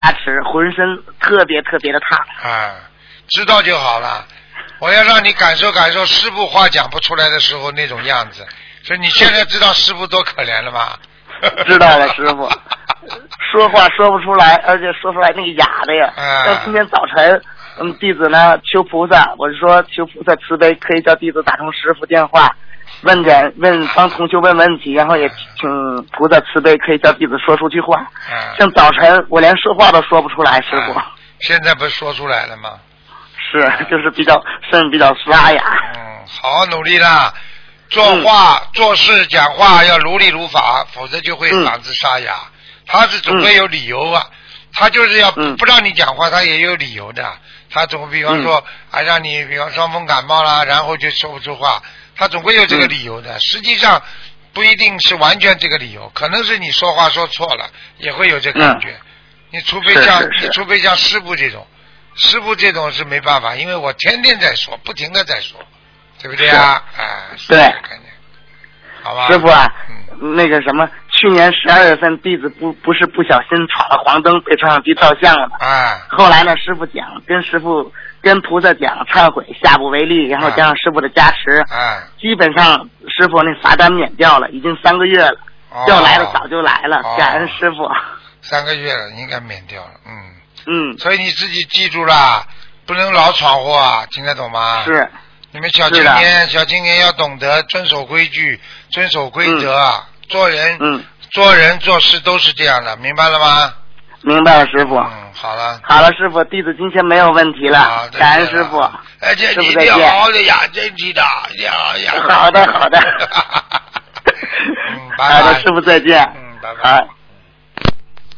持，浑身特别特别的烫。 啊，知道就好了。我要让你感受感受师父话讲不出来的时候那种样子。所以你现在知道师父多可怜了吗？ 知道了，师父。说话说不出来，而且说出来那个哑的呀。像今天早晨，弟子呢求菩萨，我是说求菩萨慈悲，可以叫弟子打通师父电话，帮同学问问题，然后也请菩萨慈悲，可以叫弟子说出句话。像早晨我连说话都说不出来，师父。 现在不是说出来了吗？ 是，就是声音比较沙哑。 好好努力啦。做话、做事、讲话要如理如法，否则就会嗓子沙哑。他是总归有理由啊，他就是要不让你讲话，他也有理由的。他总比方说，让你比方伤风感冒啦，然后就说不出话，他总归有这个理由的。实际上不一定是完全这个理由，可能是你说话说错了，也会有这感觉。你除非像师父这种是没办法，因为我天天在说，不停的在说。对不对啊？ 对， 好吧。 师傅啊，那个什么，去年12月份弟子不是不小心闯了黄灯，被摄像机照相了嘛。后来呢，师傅讲，跟菩萨讲，忏悔，下不为例，然后加上师傅的加持，基本上师傅那罚单免掉了，已经3个月了，要来的早就来了，感恩师傅。 3个月了，应该免掉了，所以你自己记住啦，不能老闯祸啊，听得懂吗？ 是。 你们小青年要懂得遵守规矩，遵守规则，做人做事都是这样的，明白了吗？ 明白了，师傅。 好了。 好了，师傅，弟子今天没有问题了，感恩师傅。 而且你一定要好好的养身体的， 好的。 拜拜。 好的，师傅再见。 拜拜。